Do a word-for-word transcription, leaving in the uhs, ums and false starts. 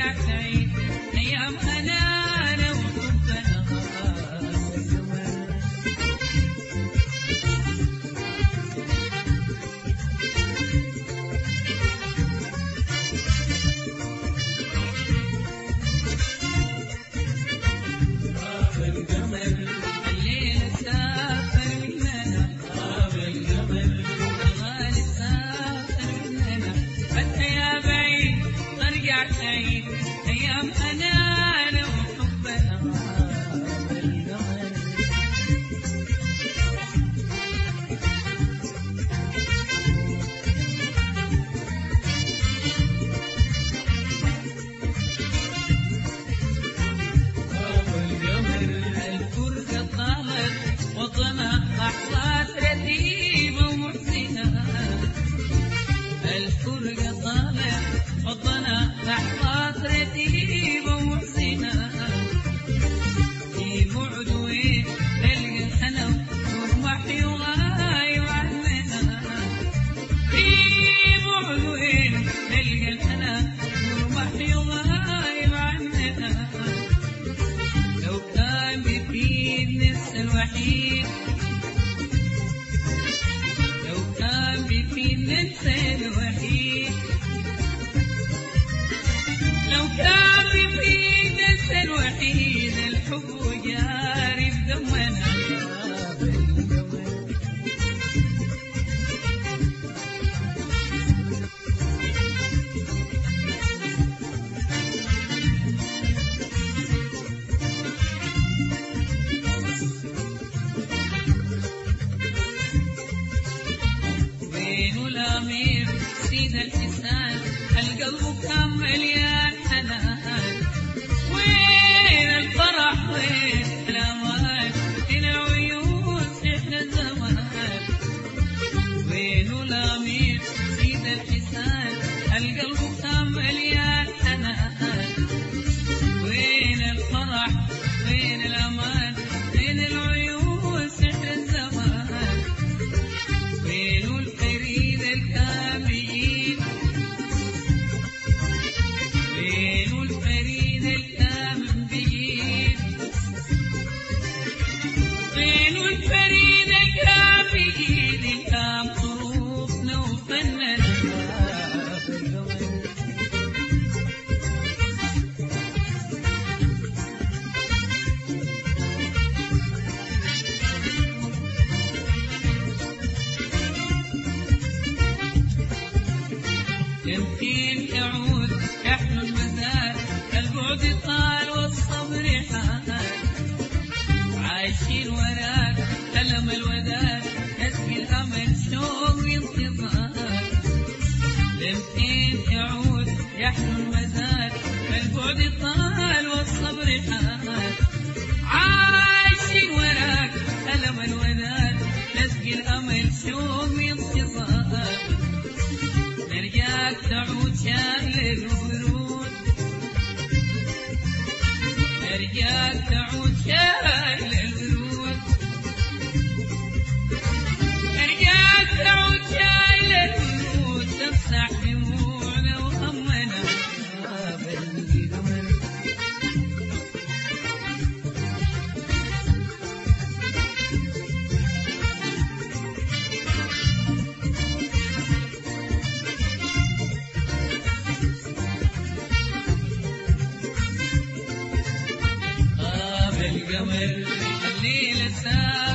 ترجع تعيد أيام أنا وحبنا تعيد أيام أنا وحبنا بالقمر الفرقة طالت وطنها لحظات رتيبة ومحزنة الفرقة طالت وطنها لحظات رتيبة ومحزنة في بعد وين نلقى الحنو ونمحي وغايب عننا في بعد وين نلقى الحنو ونمحي وغايب عننا لو كان بفيد نفس الوحيد لو كان بفيد نفس الوحيد لو كان بفيد نفس الوحيد الحب جاري بدمنا وين الأمير سيد الحسان القلب كان مليان حنان وين الفرح وين الأمان وين العيون سحر الزمان وين الأمير سيد الحسان القلب كان مليان حنان وين الفرح وين الأمان وين العيون سحر الزمان وين الفريد الكامل وين الفريد الكامل بيد وين الفريد الكامل بيد الكام ظروفنا وفننا يمكن يعود يحلو المزار البعد طال والصبر حال عايشين وراك ألم الوداد نسقي الأمل شوق انتظار يمكن يعود يحلو المزار البعد طال والصبر حال عايشين وراك ألم الوداد نسقي الأمل شوق انتظار نرجاك تعود شايل الورود نرجاك تعود شايل الورود نرجاك تعود شايل الورود تمسح دموعنا وهمنا بالقمر القمر الليلة ساعة